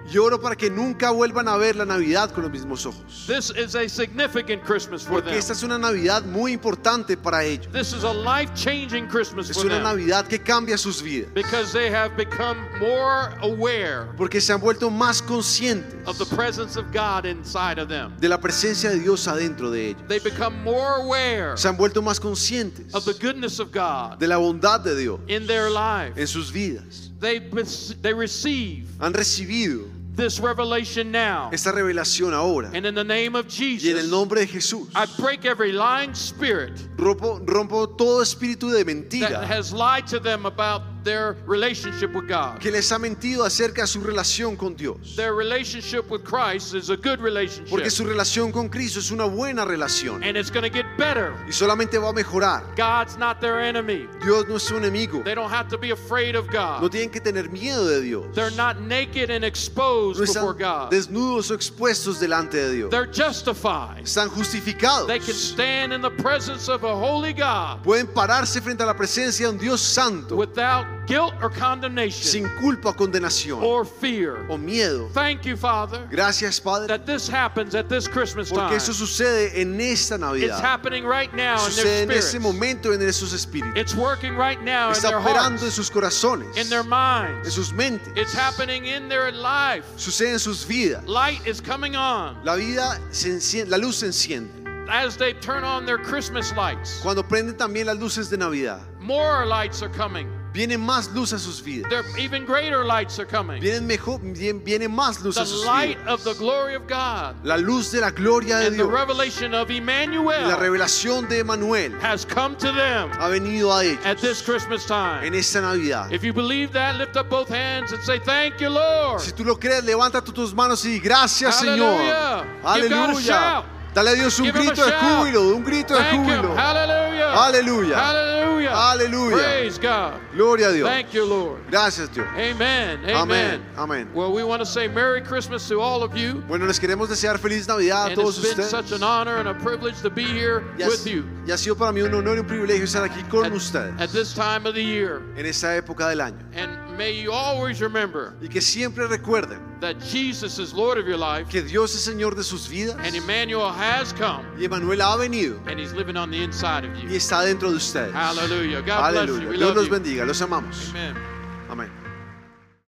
Y oro para que nunca vuelvan a ver la Navidad con los mismos ojos. This is a significant Christmas for Porque them. esta es una Navidad muy importante para ellos. This is a life-changing Christmas Es for una them. Navidad que cambia sus vidas. Because they have become more aware Porque se han vuelto más conscientes of the presence of God inside of them. de la presencia de Dios adentro de ellos. They become more aware Se han vuelto más conscientes of the goodness of God de la bondad de Dios in their life. en sus vidas. They, they receive Han recibido this revelation now. esta revelación ahora. And in the name of Y en el Jesus, nombre de Jesús, I break every lying spirit rompo, rompo todo espíritu de that mentira has lied to them about their relationship with God. que les ha mentido acerca de su relación con Dios. Their relationship with Christ is a good relationship. Porque su relación con Cristo es una buena relación And it's going to get better. y solamente va a mejorar. God's not their enemy. Dios no es su enemigo. They don't have to be afraid of No God. tienen que tener miedo de Dios. They're not naked and exposed No before están God. desnudos o expuestos delante de Dios. They're justified. Están justificados. They can stand in the presence of a holy God Pueden pararse frente a la presencia de un Dios santo without guilt or condemnation sin culpa o condenación or fear. o miedo. Thank you, Father, Gracias, Padre, that this happens at this Christmas porque time. eso sucede en esta It's Navidad. happening right now in Sucede their en ese spirits. momento en esos espíritus. It's working right now in Está their operando en hearts, sus corazones, in their en minds. sus mentes. It's happening in their life. Sucede en sus vidas. Light is coming on La vida se enciende, la luz se enciende. as they turn on their Christmas lights. Cuando prenden también las luces de Navidad, More lights are coming. vienen más luz a sus vidas. There even greater lights are coming. Vienen mejor, viene, viene más luz The a sus light vidas. of the glory of God La luz de la gloria de and the Dios, revelation of y la Emmanuel revelación de Emanuel has come to them ha venido a ellos at this Christmas time. en esta Navidad. If you believe that, lift up both hands and say, "Thank you, Lord." Si tú lo crees, levanta tú tus manos y di gracias, Señor. Hallelujah. Give God a Aleluya. shout. Dale a Dios un Give him a grito de shout. júbilo, un grito de Thank Him. júbilo. Hallelujah. Aleluya. Hallelujah. Aleluya. Praise God. Gloria a Dios. Thank you, Lord. Gracias, Dios. Amen. Amen. Amén. Amén. Well, we want to say Merry Christmas to all of you. Bueno, les queremos desear feliz Navidad a And todos it's been ustedes. such an honor and a privilege to be here Y ha, with you y ha sido para mí un honor y un privilegio estar aquí con at, ustedes at this time of the year. en esta época del año. And may you always remember Y que siempre recuerden that Jesus is Lord of your life que Dios es Señor de sus vidas and Emmanuel has come y Emanuel ha venido and He's living on the inside of y you. está dentro de ustedes. Hallelujah. God bless you. Aleluya. We Dios love los you. bendiga. Los amamos. Amen. Amén.